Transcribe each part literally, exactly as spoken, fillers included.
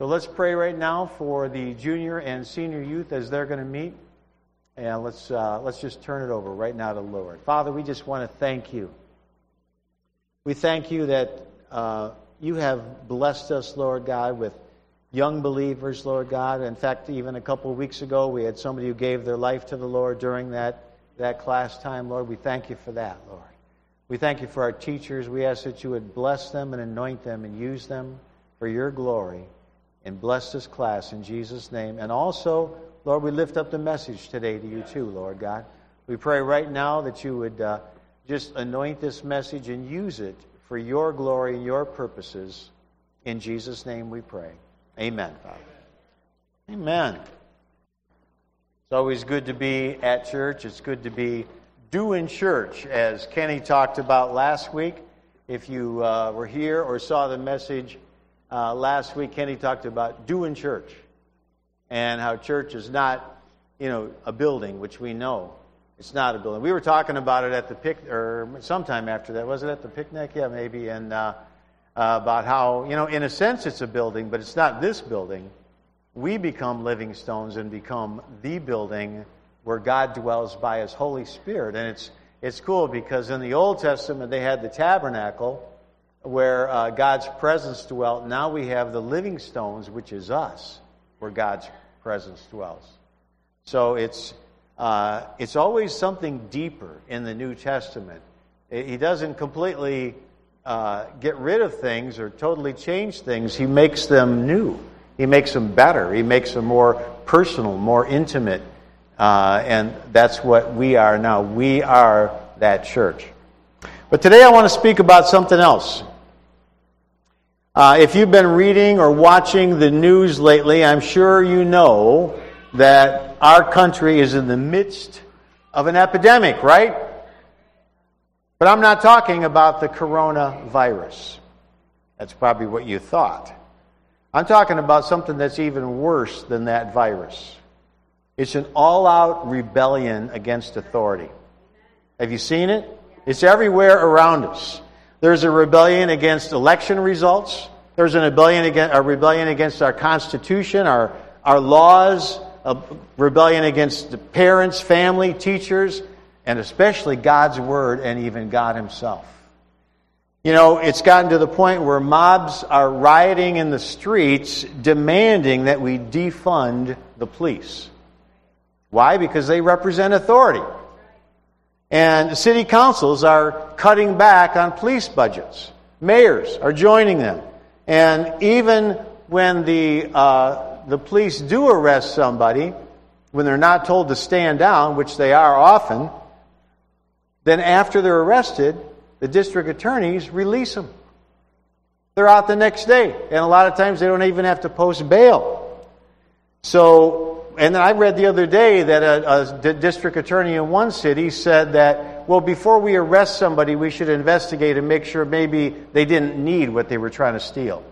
So let's pray right now for the junior and senior youth as they're going to meet. And let's uh, let's just turn it over right now to the Lord. Father, we just want to thank you. We thank you that uh, you have blessed us, Lord God, with young believers, Lord God. In fact, even a couple of weeks ago, we had somebody who gave their life to the Lord during that, that class time, Lord. We thank you for that, Lord. We thank you for our teachers. We ask that you would bless them and anoint them and use them for your glory. And bless this class in Jesus' name. And also, Lord, we lift up the message today to you too, Lord God. We pray right now that you would uh, just anoint this message and use it for your glory and your purposes. In Jesus' name we pray. Amen, Father. Amen. It's always good to be at church. It's good to be doing church, as Kenny talked about last week. If you uh, were here or saw the message uh, last week, Kenny talked about doing church and how church is not, you know, a building, which we know. It's not a building. We were talking about it at the pic, or sometime after that. Was it at the picnic? Yeah, maybe. And uh, uh, about how, you know, in a sense it's a building, but it's not this building. We become living stones and become the building where God dwells by His Holy Spirit. And it's it's cool because in the Old Testament they had the tabernacle where uh, God's presence dwelt. Now we have the living stones, which is us, where God's presence dwells. So it's uh, it's always something deeper in the New Testament. He doesn't completely uh, get rid of things or totally change things. He makes them new. He makes them better. He makes them more personal, more intimate. Uh, and that's what we are now. We are that church. But today I want to speak about something else. Uh, if you've been reading or watching the news lately, I'm sure you know that our country is in the midst of an epidemic, right? But I'm not talking about the coronavirus. That's probably what you thought. I'm talking about something that's even worse than that virus. It's an all-out rebellion against authority. Have you seen it? It's everywhere around us. There's a rebellion against election results. There's a rebellion against, a rebellion against our Constitution, our, our laws, a rebellion against the parents, family, teachers, and especially God's Word and even God Himself. You know, it's gotten to the point where mobs are rioting in the streets demanding that we defund the police. Why? Because they represent authority. And city councils are cutting back on police budgets. Mayors are joining them. And even when the uh, the police do arrest somebody, when they're not told to stand down, which they are often, then after they're arrested, the district attorneys release them. They're out the next day. And a lot of times they don't even have to post bail. So, and then I read the other day that a, a district attorney in one city said that, well, before we arrest somebody, we should investigate and make sure maybe they didn't need what they were trying to steal.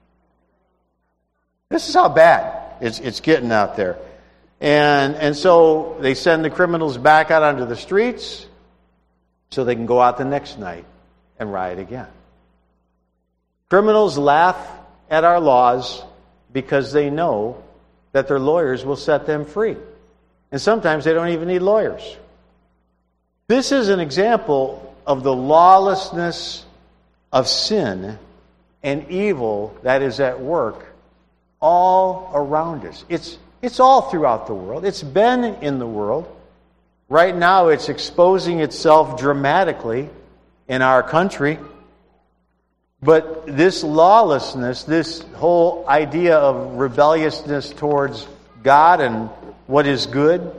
This is how bad it's, it's getting out there. And, and so they send the criminals back out onto the streets so they can go out the next night and riot again. Criminals laugh at our laws because they know that their lawyers will set them free. And sometimes they don't even need lawyers. This is an example of the lawlessness of sin and evil that is at work all around us. It's, it's all throughout the world. It's been in the world. Right now it's exposing itself dramatically in our country. But this lawlessness, this whole idea of rebelliousness towards God and what is good,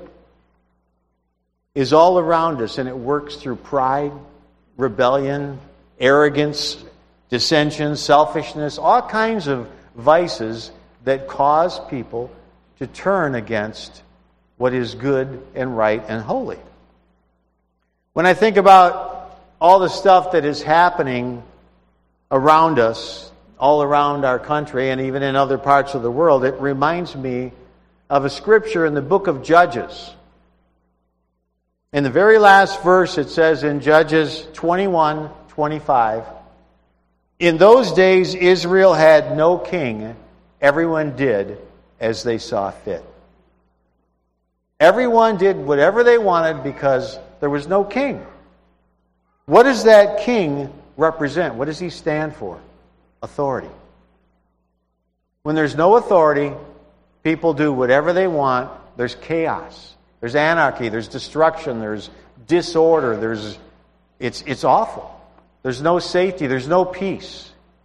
is all around us, and it works through pride, rebellion, arrogance, dissension, selfishness, all kinds of vices that cause people to turn against what is good and right and holy. When I think about all the stuff that is happening around us, all around our country, and even in other parts of the world, it reminds me of a scripture in the book of Judges. In the very last verse, it says in Judges twenty-one twenty-five, "In those days Israel had no king, everyone did as they saw fit. Everyone did whatever they wanted because there was no king. What does that king represent? What does he stand for? Authority. When there's no authority, people do whatever they want. There's chaos. There's anarchy. There's destruction. There's disorder. There's it's it's awful. There's no safety. There's no peace.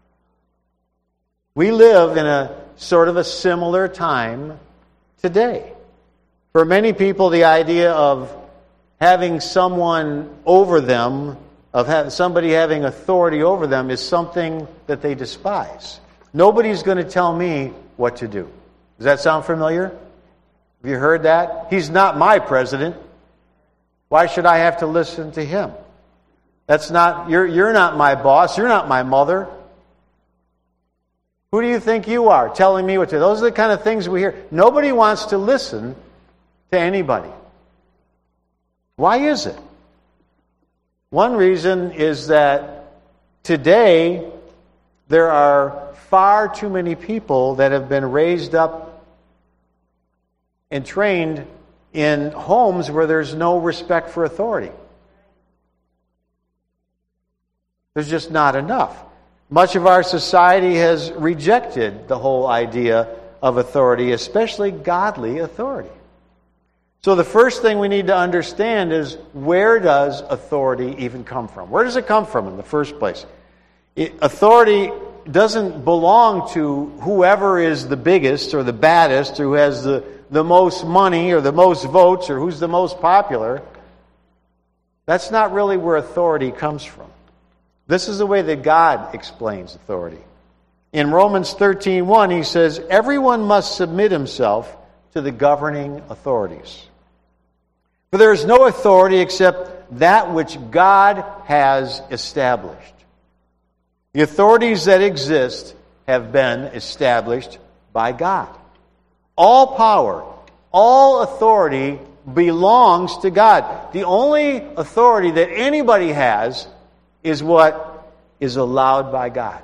We live in a sort of a similar time today. For many people, the idea of having someone over them, of have, somebody having authority over them, is something that they despise. Nobody's going to tell me what to do. Does that sound familiar? Have you heard that? He's not my president. Why should I have to listen to him? That's not you're you're not my boss. You're not my mother. Who do you think you are, telling me what to do? Those are the kind of things we hear. Nobody wants to listen to anybody. Why is it? One reason is that today there are far too many people that have been raised up and trained in homes where there's no respect for authority. There's just not enough. Much of our society has rejected the whole idea of authority, especially godly authority. So the first thing we need to understand is, where does authority even come from? Where does it come from in the first place? It, authority doesn't belong to whoever is the biggest or the baddest, who has the, the most money or the most votes or who's the most popular. That's not really where authority comes from. This is the way that God explains authority. In Romans thirteen one, he says, everyone must submit himself to the governing authorities. For there is no authority except that which God has established. The authorities that exist have been established by God. All power, all authority belongs to God. The only authority that anybody has is what is allowed by God.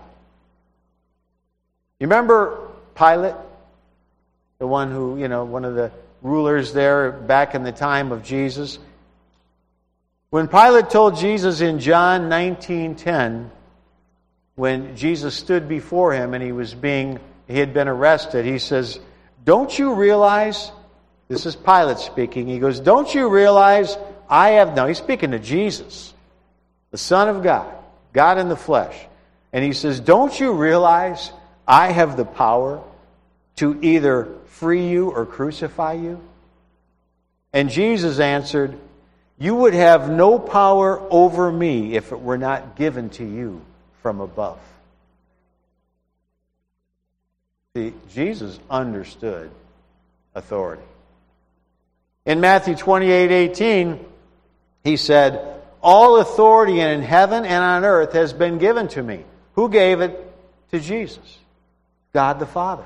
You remember Pilate? The one who, you know, one of the rulers there back in the time of Jesus. When Pilate told Jesus in John nineteen ten, when Jesus stood before him and he was being, he had been arrested, he says, don't you realize, this is Pilate speaking, he goes, don't you realize I have, no, he's speaking to Jesus, the Son of God, God in the flesh. And he says, don't you realize I have the power to either free you or crucify you? And Jesus answered, you would have no power over me if it were not given to you from above. See, Jesus understood authority. In Matthew twenty-eight eighteen, he said, all authority in heaven and on earth has been given to me. Who gave it? To Jesus. God the Father.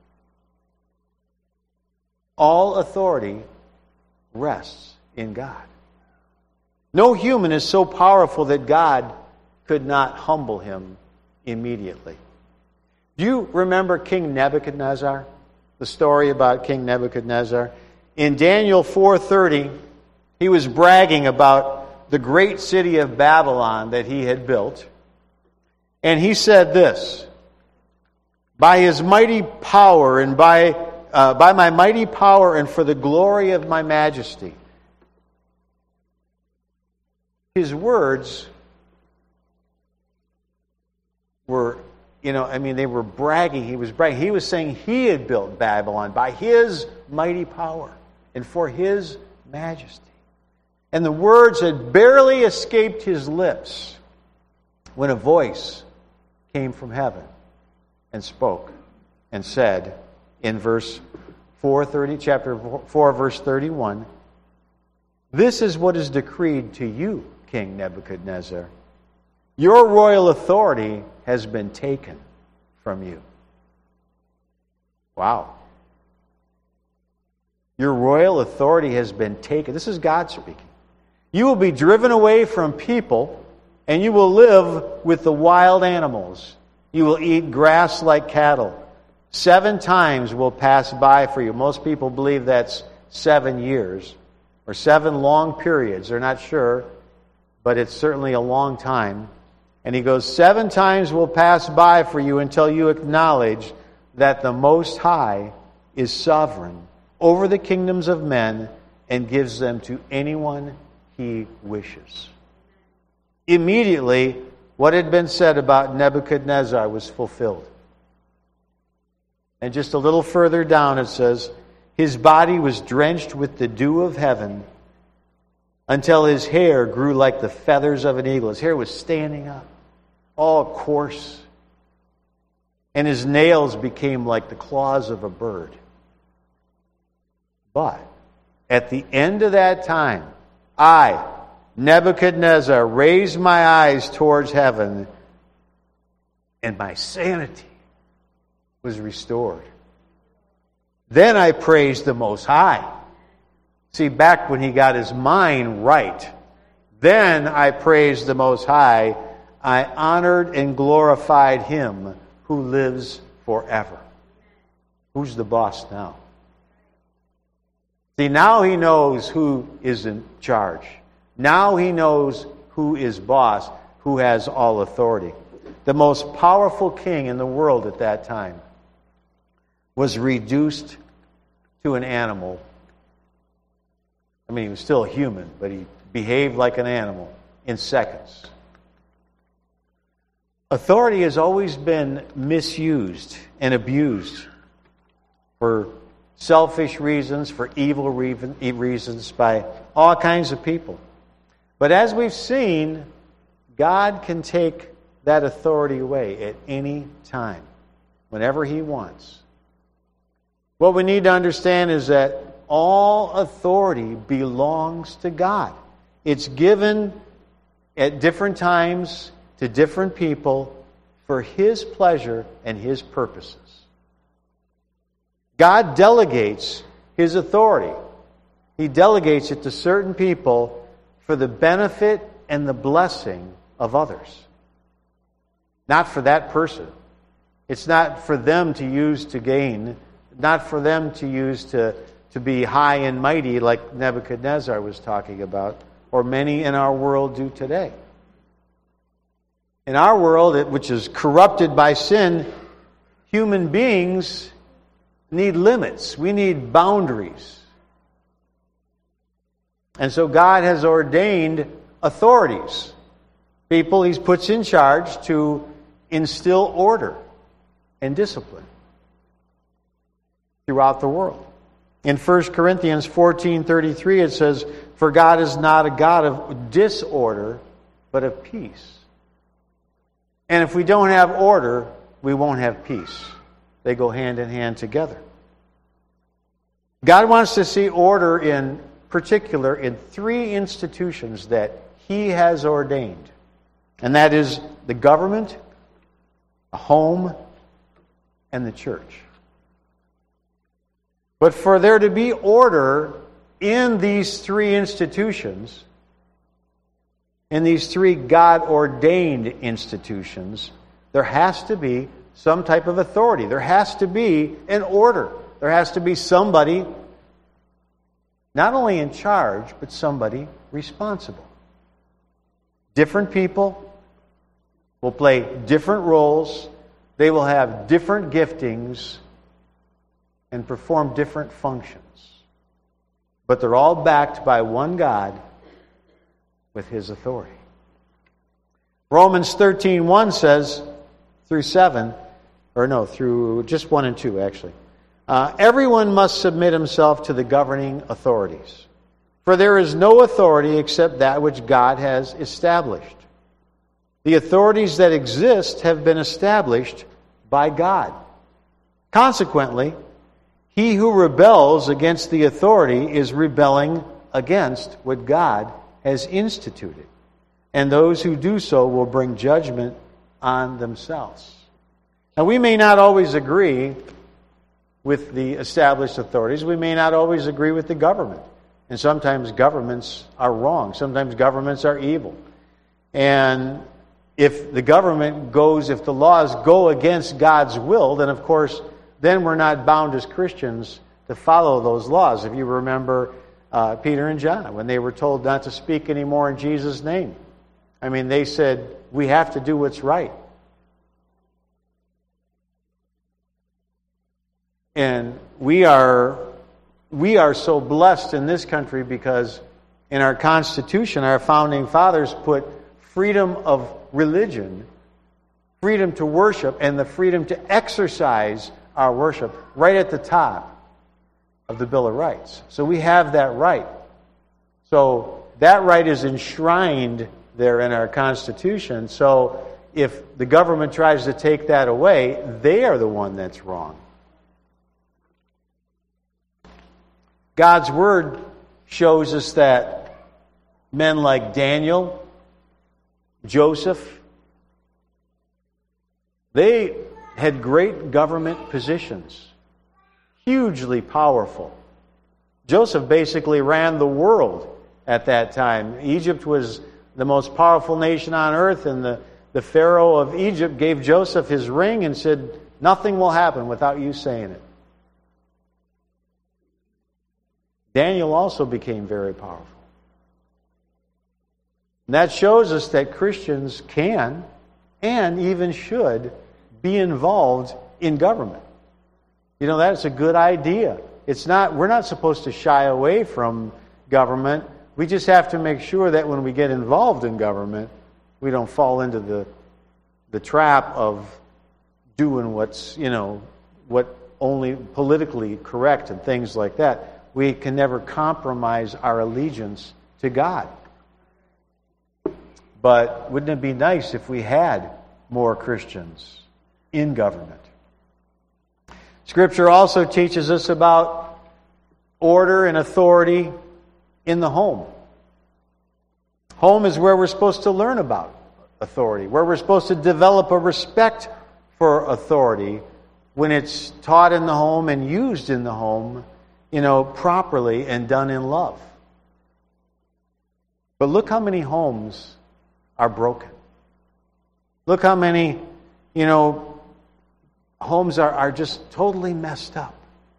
All authority rests in God. No human is so powerful that God could not humble him immediately. Do you remember King Nebuchadnezzar? The story about King Nebuchadnezzar? In Daniel four thirty, he was bragging about the great city of Babylon that he had built. And he said this, by his mighty power and by, uh, by my mighty power and for the glory of my majesty. His words were, you know, I mean, they were bragging. He was bragging. He was saying he had built Babylon by his mighty power and for his majesty. And the words had barely escaped his lips when a voice came from heaven and spoke and said in verse four thirty, chapter four, verse thirty-one, this is what is decreed to you, King Nebuchadnezzar. Your royal authority has been taken from you. Wow. Your royal authority has been taken. This is God speaking. You will be driven away from people, and you will live with the wild animals. You will eat grass like cattle. Seven times will pass by for you. Most people believe that's seven years or seven long periods. They're not sure, but it's certainly a long time. And he goes, seven times will pass by for you until you acknowledge that the Most High is sovereign over the kingdoms of men and gives them to anyone he wishes. Immediately, what had been said about Nebuchadnezzar was fulfilled. And just a little further down it says, his body was drenched with the dew of heaven until his hair grew like the feathers of an eagle. His hair was standing up, all coarse. And his nails became like the claws of a bird. But at the end of that time, I, Nebuchadnezzar, raised my eyes towards heaven, and my sanity was restored. Then I praised the Most High. See, back when he got his mind right, then I praised the Most High. I honored and glorified him who lives forever. Who's the boss now? See, now he knows who is in charge. Now he knows who is boss, who has all authority. The most powerful king in the world at that time was reduced to an animal. I mean, he was still human, but he behaved like an animal in seconds. Authority has always been misused and abused for selfish reasons, for evil reasons, by all kinds of people. But as we've seen, God can take that authority away at any time, whenever he wants. What we need to understand is that all authority belongs to God. It's given at different times to different people for his pleasure and his purposes. God delegates his authority. He delegates it to certain people for the benefit and the blessing of others. Not for that person. It's not for them to use to gain, not for them to use to, to be high and mighty like Nebuchadnezzar was talking about, or many in our world do today. In our world, which is corrupted by sin, human beings need limits. We need boundaries. And so God has ordained authorities. People he puts in charge to instill order and discipline throughout the world. In First Corinthians fourteen thirty-three it says, "For God is not a God of disorder, but of peace." And if we don't have order, we won't have peace. They go hand in hand together. God wants to see order in particular in three institutions that he has ordained. And that is the government, a home, and the church. But for there to be order in these three institutions, in these three God-ordained institutions, there has to be some type of authority. There has to be an order. There has to be somebody not only in charge, but somebody responsible. Different people will play different roles. They will have different giftings and perform different functions. But they're all backed by one God with his authority. Romans thirteen one says, through seven, or no, through just one and two actually. Uh, Everyone must submit himself to the governing authorities. For there is no authority except that which God has established. The authorities that exist have been established by God. Consequently, he who rebels against the authority is rebelling against what God has instituted. And those who do so will bring judgment on themselves. Now, we may not always agree with the established authorities. We may not always agree with the government. And sometimes governments are wrong. Sometimes governments are evil. And if the government goes, if the laws go against God's will, then of course then we're not bound as Christians to follow those laws. If you remember uh, Peter and John, when they were told not to speak anymore in Jesus' name, I mean, they said, we have to do what's right. And we are we are so blessed in this country because in our Constitution, our founding fathers put freedom of religion, freedom to worship, and the freedom to exercise our worship right at the top of the Bill of Rights. So we have that right. So that right is enshrined there in our Constitution. So if the government tries to take that away, they are the one that's wrong. God's Word shows us that men like Daniel, Joseph, they had great government positions, hugely powerful. Joseph basically ran the world at that time. Egypt was the most powerful nation on earth, and the, the Pharaoh of Egypt gave Joseph his ring and said, nothing will happen without you saying it. Daniel also became very powerful. And that shows us that Christians can and even should be involved in government. You know, that's a good idea. It's not, we're not supposed to shy away from government. We just have to make sure that when we get involved in government, we don't fall into the the trap of doing what's, you know, what only politically correct and things like that. We can never compromise our allegiance to God. But wouldn't it be nice if we had more Christians in government? Scripture also teaches us about order and authority in the home. Home is where we're supposed to learn about authority, where we're supposed to develop a respect for authority when it's taught in the home and used in the home, you know, properly and done in love. But look how many homes are broken. Look how many, you know, homes are, are just totally messed up.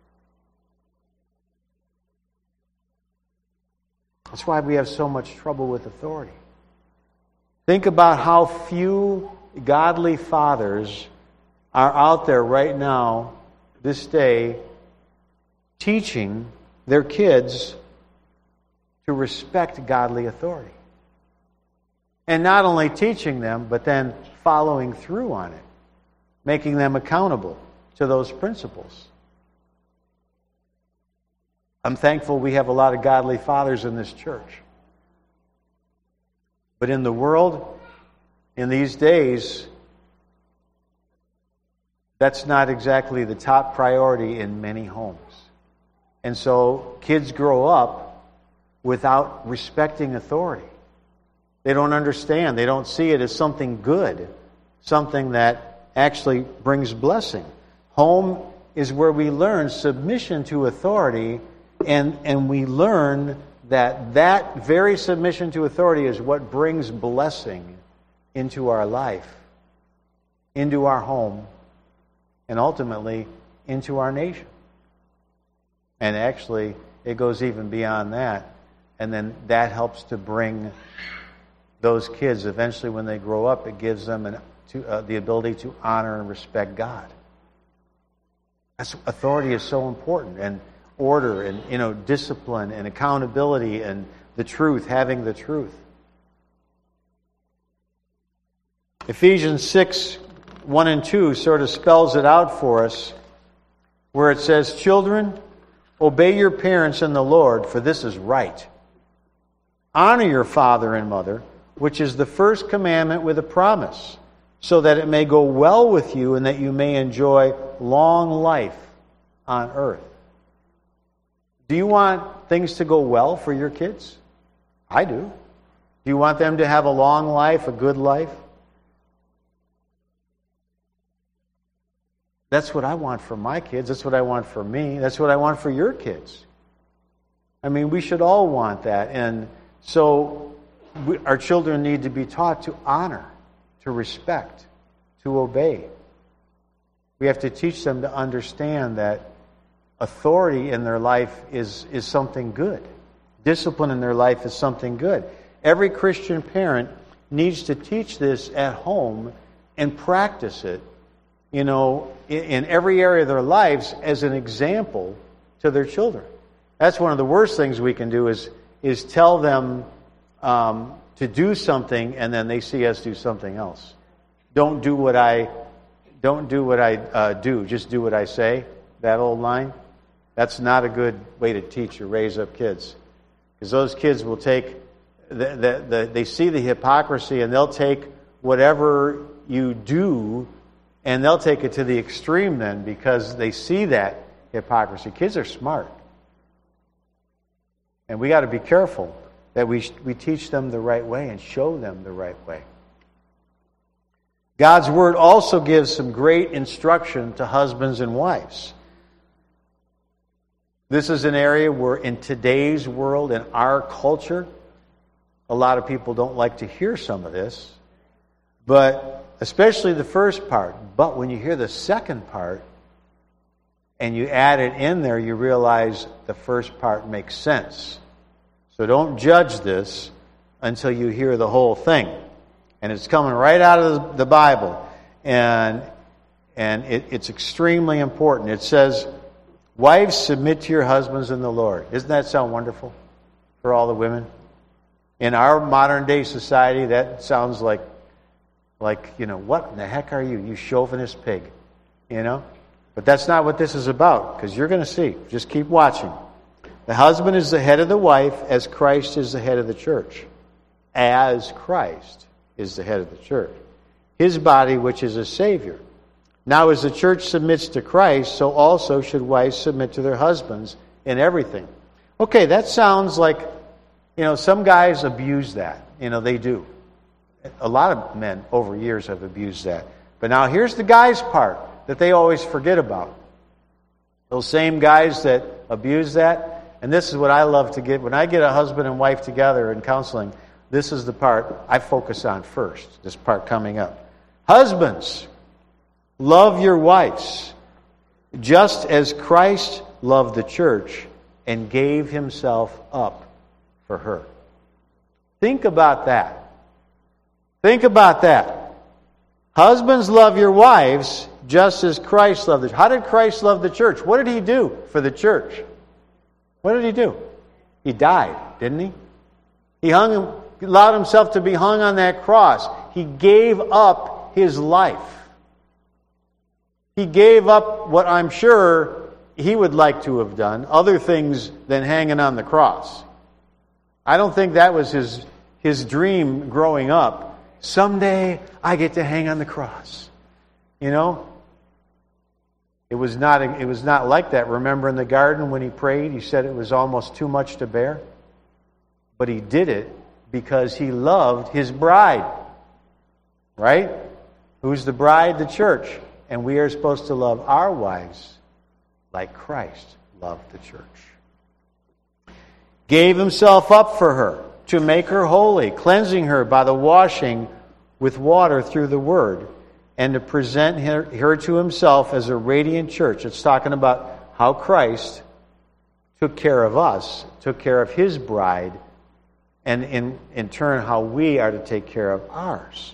That's why we have so much trouble with authority. Think about how few godly fathers are out there right now, this day, teaching their kids to respect godly authority. And not only teaching them, but then following through on it, making them accountable to those principles. I'm thankful we have a lot of godly fathers in this church. But in the world, in these days, that's not exactly the top priority in many homes. And so kids grow up without respecting authority. They don't understand. They don't see it as something good, something that actually brings blessing. Home is where we learn submission to authority, and, and we learn that that very submission to authority is what brings blessing into our life, into our home, and ultimately into our nation. And actually, it goes even beyond that. And then that helps to bring those kids, eventually when they grow up, it gives them an, to, uh, the ability to honor and respect God. That's, authority is so important, and order, and you know, discipline, and accountability, and the truth, having the truth. Ephesians six, one and two sort of spells it out for us, where it says, "Children, obey your parents in the Lord, for this is right. Honor your father and mother, which is the first commandment with a promise, so that it may go well with you and that you may enjoy long life on earth." Do you want things to go well for your kids? I do. Do you want them to have a long life, a good life? That's what I want for my kids. That's what I want for me. That's what I want for your kids. I mean, we should all want that. And so we, our children need to be taught to honor, to respect, to obey. We have to teach them to understand that authority in their life is, is something good. Discipline in their life is something good. Every Christian parent needs to teach this at home and practice it, you know, in, in every area of their lives as an example to their children. That's one of the worst things we can do is, is tell them um, to do something and then they see us do something else. Don't do what I, don't do what I uh, do. Just do what I say. That old line. That's not a good way to teach or raise up kids, because those kids will take the, the, the they see the hypocrisy and they'll take whatever you do and they'll take it to the extreme then because they see that hypocrisy. Kids are smart. And we got to be careful that we we teach them the right way and show them the right way. God's Word also gives some great instruction to husbands and wives. This is an area where in today's world, in our culture, a lot of people don't like to hear some of this. But especially the first part. But when you hear the second part and you add it in there, you realize the first part makes sense. So don't judge this until you hear the whole thing. And it's coming right out of the Bible. And, and it, it's extremely important. It says, wives, submit to your husbands in the Lord. Doesn't that sound wonderful for all the women? In our modern day society, that sounds like, like, you know, what in the heck are you, you chauvinist pig? You know? But that's not what this is about, because you're going to see. Just keep watching. The husband is the head of the wife, as Christ is the head of the church. As Christ is the head of the church. His body, which is a Savior. Now, as the church submits to Christ, so also should wives submit to their husbands in everything. Okay, that sounds like, you know, some guys abuse that. You know, they do. A lot of men over years have abused that. But now here's the guys' part that they always forget about. Those same guys that abuse that, and this is what I love to get. When I get a husband and wife together in counseling, this is the part I focus on first, this part coming up. Husbands, love your wives, just as Christ loved the church and gave himself up for her. Think about that. Think about that. Husbands, love your wives, just as Christ loved the church. How did Christ love the church? What did he do for the church? What did he do? He died, didn't he? He hung, allowed himself to be hung on that cross. He gave up his life. He gave up what I'm sure he would like to have done, other things than hanging on the cross. I don't think that was his, his dream growing up. Someday I get to hang on the cross. You know? It was not, it was not like that. Remember in the garden when he prayed, he said it was almost too much to bear? But he did it because he loved his bride. Right? Who's the bride? The church. And we are supposed to love our wives like Christ loved the church. Gave himself up for her to make her holy, cleansing her by the washing with water through the word, and to present her, her to himself as a radiant church. It's talking about how Christ took care of us, took care of his bride, and in, in turn how we are to take care of ours.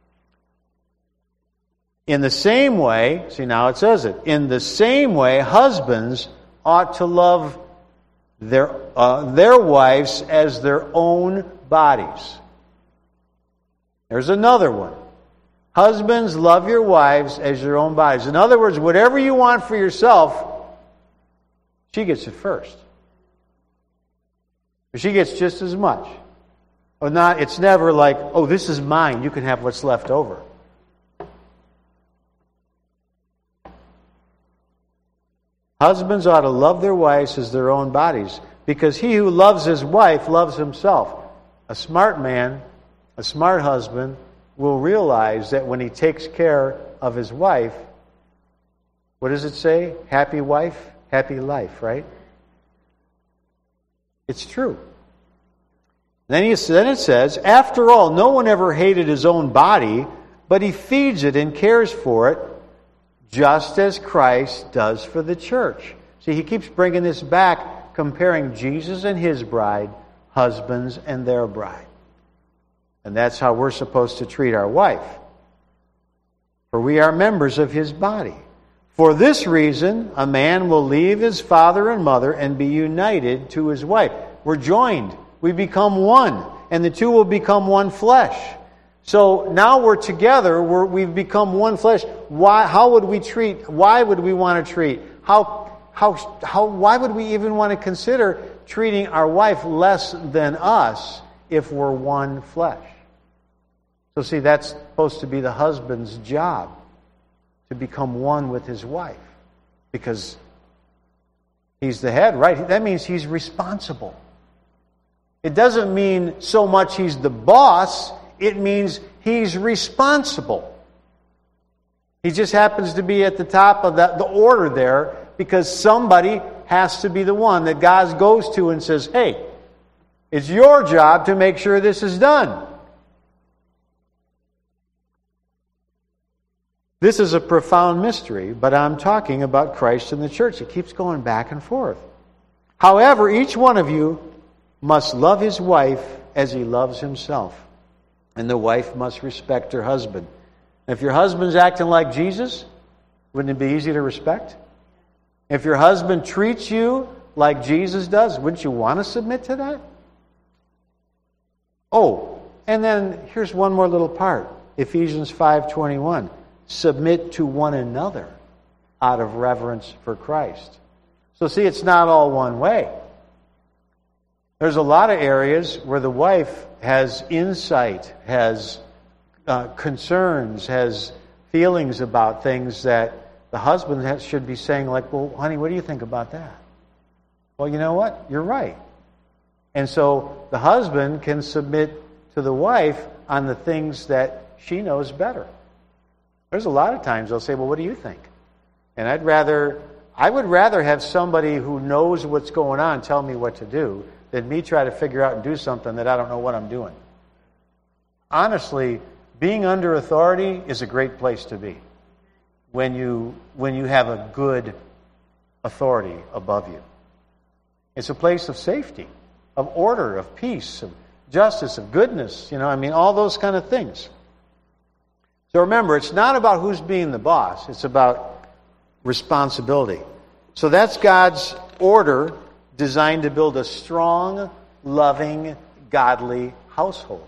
In the same way, see now it says it, in the same way, husbands ought to love their, uh, their wives as their own bodies. There's another one. Husbands, love your wives as your own bodies. In other words, whatever you want for yourself, she gets it first. She gets just as much. Or not, it's never like, oh, this is mine, you can have what's left over. Husbands ought to love their wives as their own bodies, because he who loves his wife loves himself. A smart man, a smart husband, will realize that when he takes care of his wife, what does it say? Happy wife, happy life, right? It's true. Then, he, then it says, after all, no one ever hated his own body, but he feeds it and cares for it, just as Christ does for the church. See, he keeps bringing this back, comparing Jesus and his bride, husbands and their bride. And that's how we're supposed to treat our wife. For we are members of his body. For this reason, a man will leave his father and mother and be united to his wife. We're joined. We become one. And the two will become one flesh. So now we're together. We're, we've become one flesh. Why? How would we treat? Why would we want to treat? How? How? How? Why would we even want to consider treating our wife less than us if we're one flesh? So see, that's supposed to be the husband's job, to become one with his wife, because he's the head, right? That means he's responsible. It doesn't mean so much he's the boss. It means he's responsible. He just happens to be at the top of that, the order there, because somebody has to be the one that God goes to and says, hey, it's your job to make sure this is done. This is a profound mystery, but I'm talking about Christ and the church. It keeps going back and forth. However, each one of you must love his wife as he loves himself. And the wife must respect her husband. If your husband's acting like Jesus, wouldn't it be easy to respect? If your husband treats you like Jesus does, wouldn't you want to submit to that? Oh, and then here's one more little part. Ephesians five twenty-one. Submit to one another out of reverence for Christ. So see, it's not all one way. There's a lot of areas where the wife has insight, has uh, concerns, has feelings about things that the husband has, should be saying, like, well, honey, what do you think about that? Well, you know what? You're right. And so the husband can submit to the wife on the things that she knows better. There's a lot of times they'll say, well, what do you think? And I'd rather, I would rather have somebody who knows what's going on tell me what to do than me try to figure out and do something that I don't know what I'm doing. Honestly, being under authority is a great place to be when you, when you have a good authority above you. It's a place of safety, of order, of peace, of justice, of goodness. You know, I mean, all those kind of things. So remember, it's not about who's being the boss. It's about responsibility. So that's God's order designed to build a strong, loving, godly household.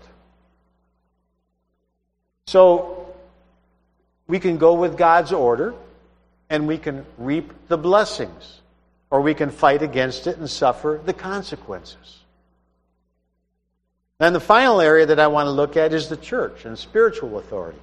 So we can go with God's order and we can reap the blessings, or we can fight against it and suffer the consequences. Then the final area that I want to look at is the church and spiritual authority.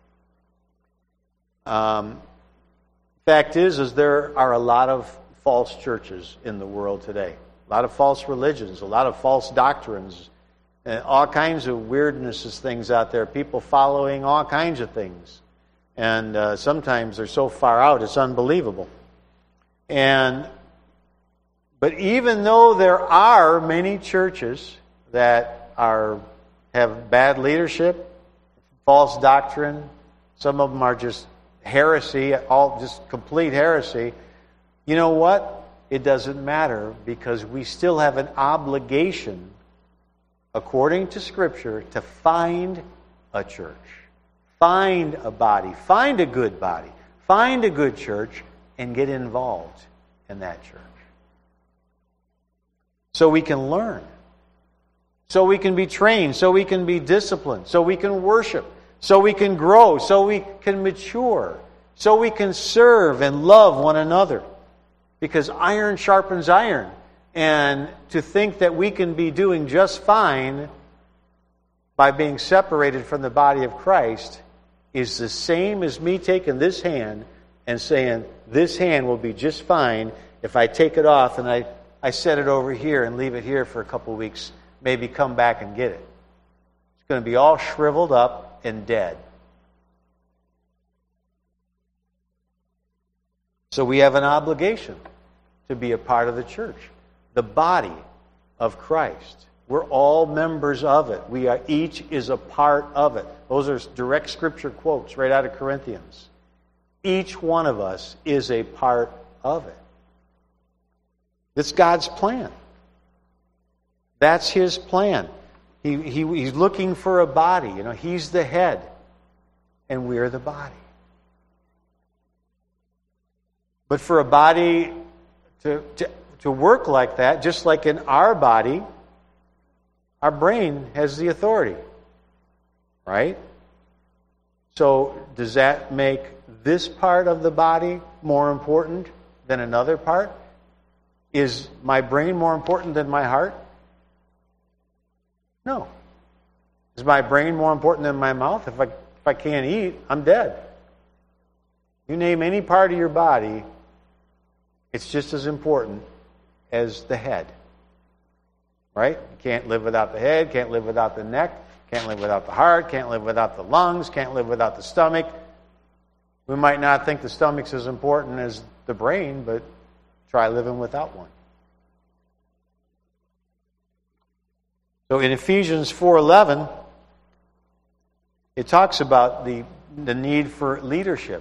Um, fact is, is there are a lot of false churches in the world today. A lot of false religions, a lot of false doctrines, and all kinds of weirdnesses, things out there. People following all kinds of things. And uh, sometimes they're so far out, it's unbelievable. And but even though there are many churches that are have bad leadership, false doctrine, some of them are just heresy, all just complete heresy. You know what? It doesn't matter, because we still have an obligation, according to Scripture, to find a church, find a body, find a good body, find a good church, and get involved in that church. So we can learn, so we can be trained, so we can be disciplined, so we can worship, so we can grow, so we can mature, so we can serve and love one another. Because iron sharpens iron. And to think that we can be doing just fine by being separated from the body of Christ is the same as me taking this hand and saying, this hand will be just fine if I take it off and I, I set it over here and leave it here for a couple of weeks, maybe come back and get it. It's going to be all shriveled up and dead. So we have an obligation to be a part of the church, the body of Christ. We're all members of it. We are, each is a part of it. Those are direct Scripture quotes right out of Corinthians. Each one of us is a part of it. It's God's plan. That's His plan. He, he, he's looking for a body. You know, He's the head, and we're the body. But for a body to, to, to work like that, just like in our body, our brain has the authority. Right? So, does that make this part of the body more important than another part? Is my brain more important than my heart? No. Is my brain more important than my mouth? If I, if I can't eat, I'm dead. You name any part of your body, it's just as important as the head. Right? You can't live without the head, can't live without the neck, can't live without the heart, can't live without the lungs, can't live without the stomach. We might not think the stomach's as important as the brain, but try living without one. So in Ephesians four eleven, it talks about the, the need for leadership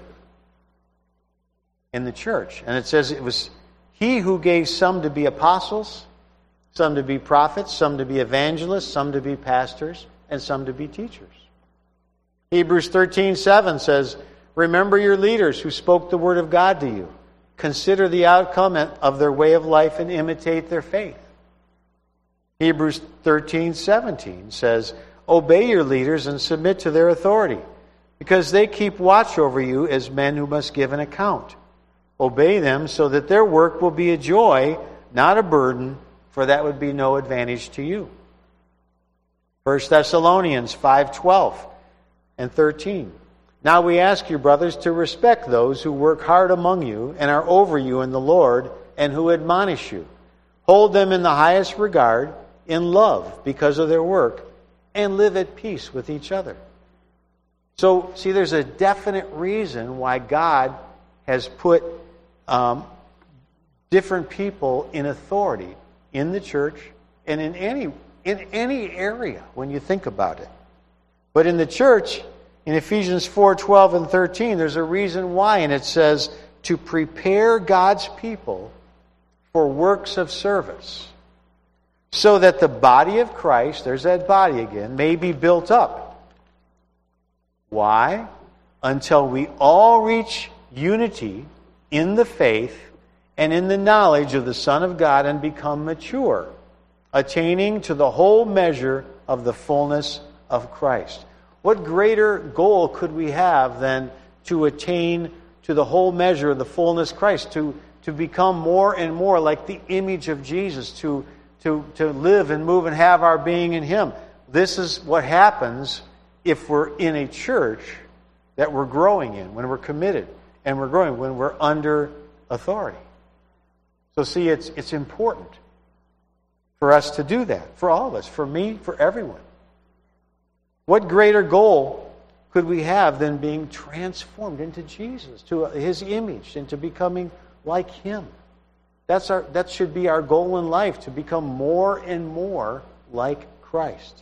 in the church. And it says it was He who gave some to be apostles, some to be prophets, some to be evangelists, some to be pastors, and some to be teachers. Hebrews thirteen seven says, remember your leaders who spoke the word of God to you. Consider the outcome of their way of life and imitate their faith. Hebrews thirteen seventeen says, obey your leaders and submit to their authority, because they keep watch over you as men who must give an account. Obey them so that their work will be a joy, not a burden, for that would be no advantage to you. First Thessalonians five twelve and thirteen. Now we ask you, brothers, to respect those who work hard among you and are over you in the Lord and who admonish you. Hold them in the highest regard, in love, because of their work, and live at peace with each other. So, see, there's a definite reason why God has put um, different people in authority in the church and in any in any area when you think about it. But in the church, in Ephesians four twelve and thirteen, there's a reason why, and it says, to prepare God's people for works of service, so that the body of Christ, there's that body again, may be built up. Why? Until we all reach unity in the faith and in the knowledge of the Son of God and become mature, attaining to the whole measure of the fullness of Christ. What greater goal could we have than to attain to the whole measure of the fullness of Christ, to, to become more and more like the image of Jesus, to, to, to live and move and have our being in Him. This is what happens if we're in a church that we're growing in, when we're committed and we're growing, when we're under authority. So see, it's it's important for us to do that, for all of us, for me, for everyone. What greater goal could we have than being transformed into Jesus, to His image, into becoming like Him? That's our that should be our goal in life, to become more and more like Christ.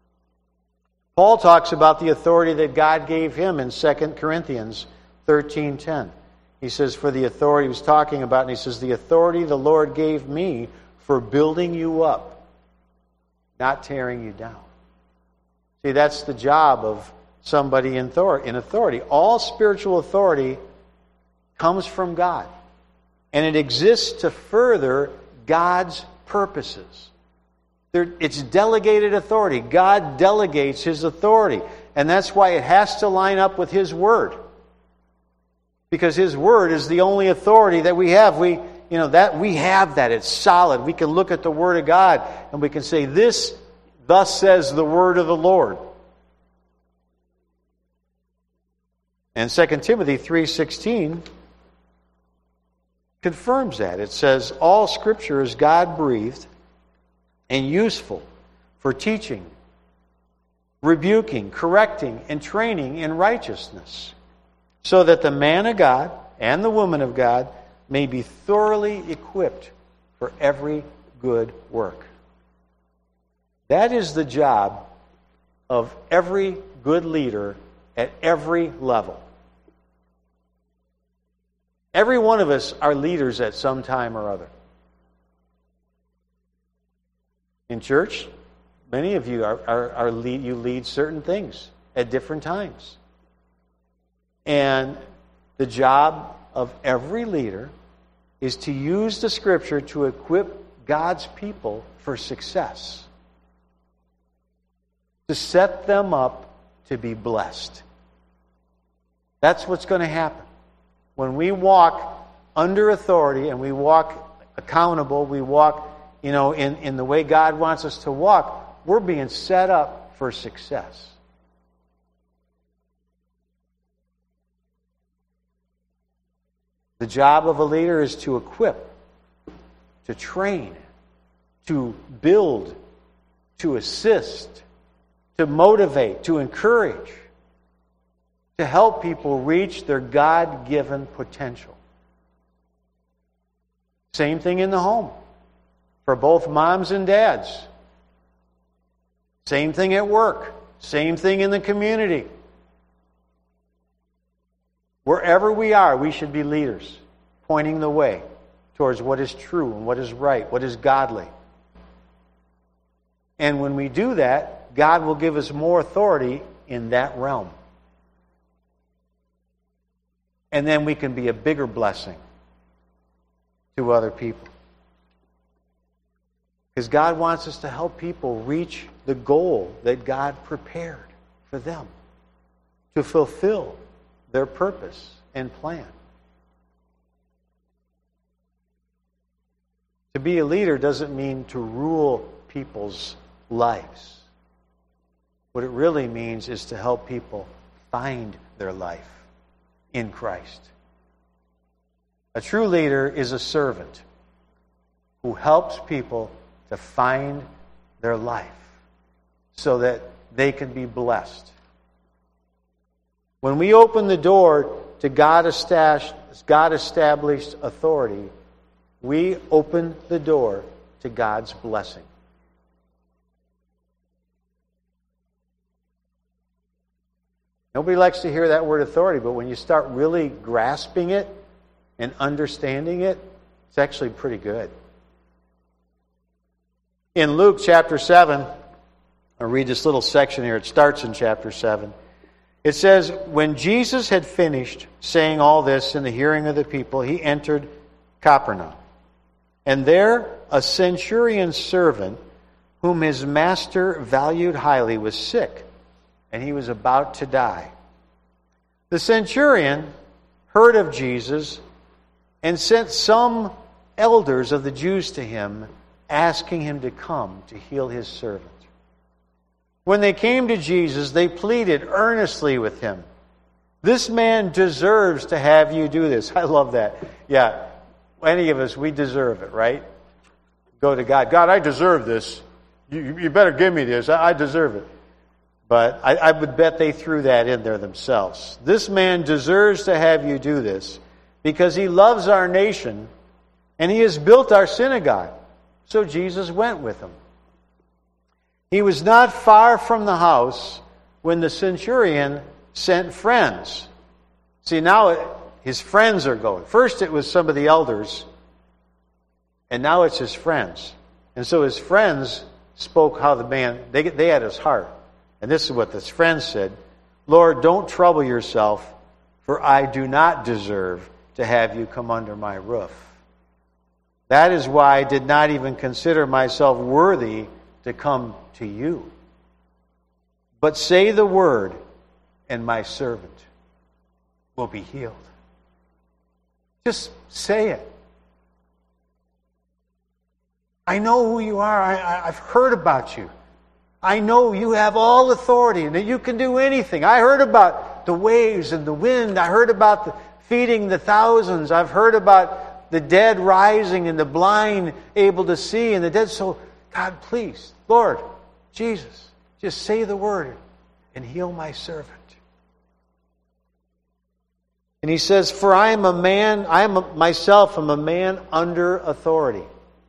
Paul talks about the authority that God gave him in Second Corinthians thirteen ten. He says, for the authority he was talking about, and he says, the authority the Lord gave me for building you up, not tearing you down. See, that's the job of somebody in authority. All spiritual authority comes from God, and it exists to further God's purposes. It's delegated authority. God delegates His authority, and that's why it has to line up with His Word. Because His Word is the only authority that we have. We, you know, that we have that. It's solid. We can look at the Word of God and we can say, this, thus says the Word of the Lord. And Second Timothy three sixteen confirms that. It says, all Scripture is God-breathed and useful for teaching, rebuking, correcting, and training in righteousness, so that the man of God and the woman of God may be thoroughly equipped for every good work. That is the job of every good leader at every level. Every one of us are leaders at some time or other. In church, many of you are, are, are lead, you lead certain things at different times. And the job of every leader is to use the Scripture to equip God's people for success. To set them up to be blessed. That's what's going to happen. When we walk under authority and we walk accountable, we walk, you know, in, in the way God wants us to walk, we're being set up for success. The job of a leader is to equip, to train, to build, to assist, to motivate, to encourage, to help people reach their God-given potential. Same thing in the home, for both moms and dads. Same thing at work. Same thing in the community. Wherever we are, we should be leaders, pointing the way towards what is true and what is right, what is godly. And when we do that, God will give us more authority in that realm. And then we can be a bigger blessing to other people. Because God wants us to help people reach the goal that God prepared for them to fulfill their purpose and plan. To be a leader doesn't mean to rule people's lives. What it really means is to help people find their life in Christ. A true leader is a servant who helps people to find their life so that they can be blessed. When we open the door to God-established authority, we open the door to God's blessing. Nobody likes to hear that word authority, but when you start really grasping it and understanding it, it's actually pretty good. In Luke chapter seven, I'll read this little section here. It starts in chapter seven. It says, when Jesus had finished saying all this in the hearing of the people, he entered Capernaum. And there a centurion's servant, whom his master valued highly, was sick, and he was about to die. The centurion heard of Jesus and sent some elders of the Jews to him, asking him to come to heal his servant. When they came to Jesus, they pleaded earnestly with him, "This man deserves to have you do this." I love that. Yeah, any of us, we deserve it, right? Go to God. God, I deserve this. You, you better give me this. I, I deserve it. But I, I would bet they threw that in there themselves. This man deserves to have you do this because he loves our nation and he has built our synagogue. So Jesus went with him. He was not far from the house when the centurion sent friends. See, now it, his friends are going. First it was some of the elders, and now it's his friends. And so his friends spoke how the man, they, they had his heart. And this is what his friends said, "Lord, don't trouble yourself, for I do not deserve to have you come under my roof. That is why I did not even consider myself worthy to come to you. But say the word, and my servant will be healed." Just say it. I know who you are. I, I, I've heard about you. I know you have all authority and that you can do anything. I heard about the waves and the wind. I heard about the feeding the thousands. I've heard about the dead rising and the blind able to see and the dead. So, God, please, Lord, Jesus, just say the word and heal my servant. And he says, "For I am a man, I am a, myself am a man under authority,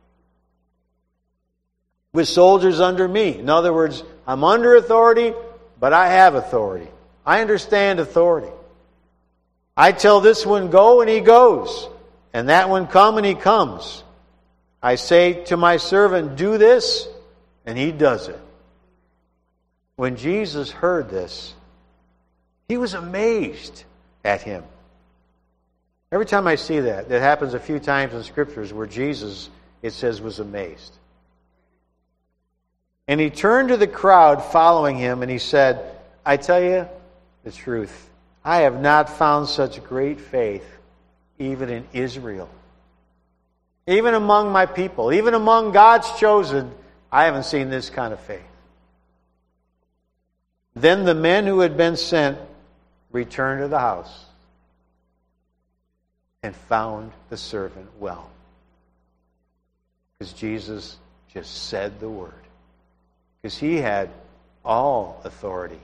with soldiers under me." In other words, I'm under authority, but I have authority. I understand authority. I tell this one, go, and he goes. And that one, come, and he comes. I say to my servant, do this, and he does it. When Jesus heard this, he was amazed at him. Every time I see that, that happens a few times in Scriptures where Jesus, it says, was amazed. And he turned to the crowd following him, and he said, I tell you the truth, I have not found such great faith even in Israel. Even among my people, even among God's chosen, I haven't seen this kind of faith. Then the men who had been sent returned to the house and found the servant well. Because Jesus just said the word. Because he had all authority.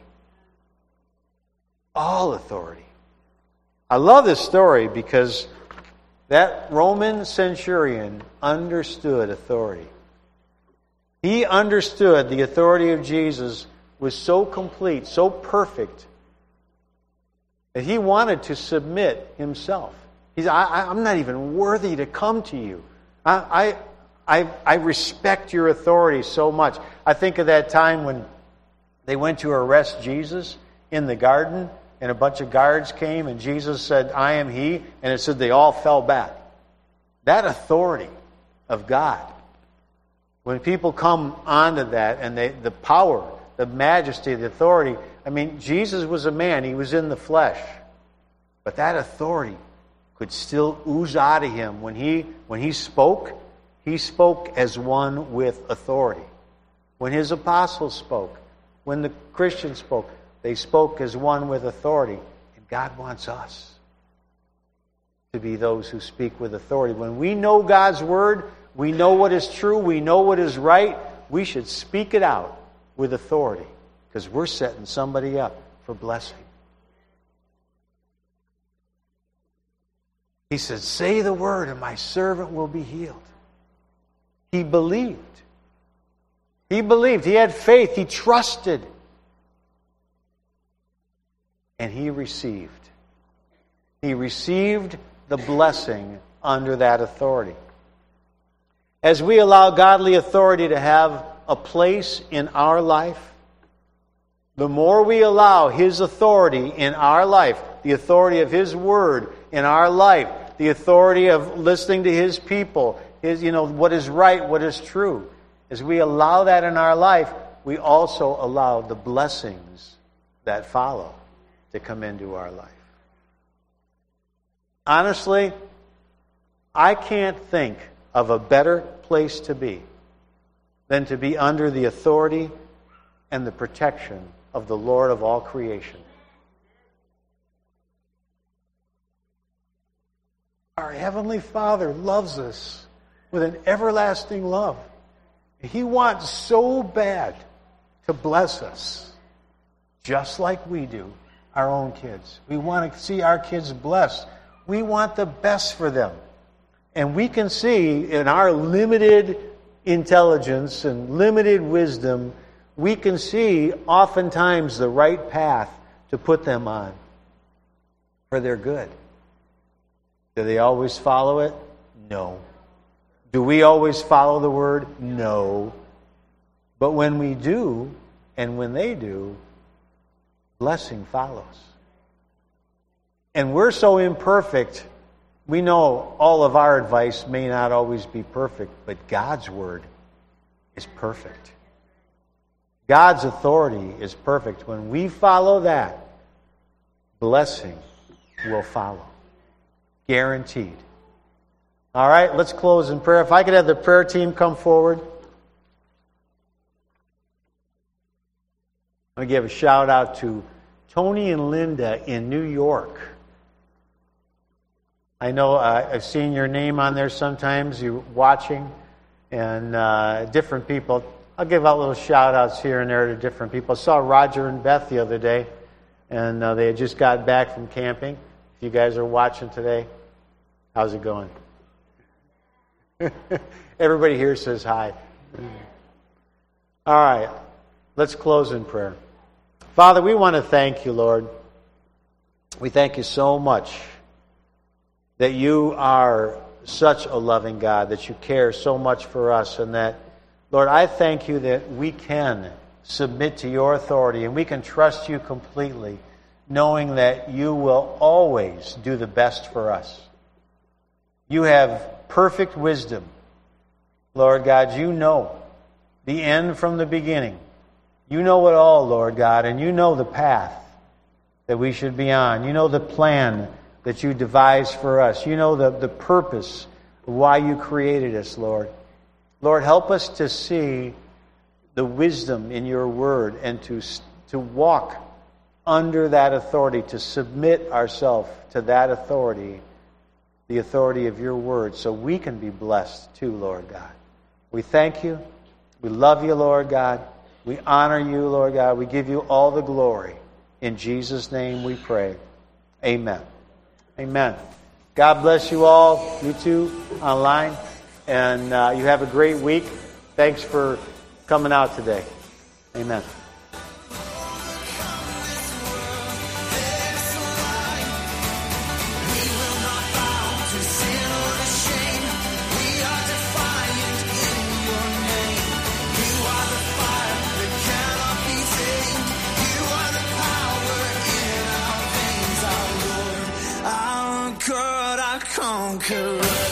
All authority. I love this story because that Roman centurion understood authority. He understood the authority of Jesus was so complete, so perfect, that he wanted to submit himself. He said, I, I'm not even worthy to come to you. I, I, I, I respect your authority so much. I think of that time when they went to arrest Jesus in the garden, and a bunch of guards came, and Jesus said, I am he, and it said they all fell back. That authority of God. When people come onto that, and they, the power, the majesty, the authority, I mean, Jesus was a man, he was in the flesh. But that authority could still ooze out of him. When he, when he spoke, he spoke as one with authority. When his apostles spoke, when the Christians spoke, they spoke as one with authority. And God wants us to be those who speak with authority. When we know God's word, we know what is true, we know what is right, we should speak it out with authority. Because we're setting somebody up for blessing. He said, say the word and my servant will be healed. He believed. He believed. He had faith. He trusted. And he received. He received the blessing under that authority. As we allow godly authority to have a place in our life, the more we allow His authority in our life, the authority of His Word in our life, the authority of listening to His people, His, you know, what is right, what is true. As we allow that in our life, we also allow the blessings that follow to come into our life. Honestly, I can't think of a better place to be than to be under the authority and the protection of the Lord of all creation. Our Heavenly Father loves us with an everlasting love. He wants so bad to bless us, just like we do our own kids. We want to see our kids blessed. We want the best for them. And we can see in our limited intelligence and limited wisdom, we can see oftentimes the right path to put them on for their good. Do they always follow it? No. Do we always follow the Word? No. But when we do, and when they do, blessing follows. And we're so imperfect, we know all of our advice may not always be perfect, but God's Word is perfect. God's authority is perfect. When we follow that, blessing will follow. Guaranteed. All right, let's close in prayer. If I could have the prayer team come forward. I'm going to give a shout out to Tony and Linda in New York. I know uh, I've seen your name on there sometimes. You're watching, and uh, different people. I'll give out little shout outs here and there to different people. I saw Roger and Beth the other day, and uh, they had just got back from camping. If you guys are watching today, how's it going? Everybody here says hi. All right, let's close in prayer. Father, we want to thank you, Lord. We thank you so much that you are such a loving God, that you care so much for us, and that, Lord, I thank you that we can submit to your authority and we can trust you completely, knowing that you will always do the best for us. You have perfect wisdom. Lord God, you know the end from the beginning. You know it all, Lord God, and you know the path that we should be on. You know the plan that you devised for us. You know the, the purpose of why you created us, Lord. Lord, help us to see the wisdom in your word and to, to walk under that authority, to submit ourselves to that authority, the authority of your word, so we can be blessed too, Lord God. We thank you. We love you, Lord God. We honor you, Lord God. We give you all the glory. In Jesus' name we pray. Amen. Amen. God bless you all, you too, online. And uh, you have a great week. Thanks for coming out today. Amen. Conqueror.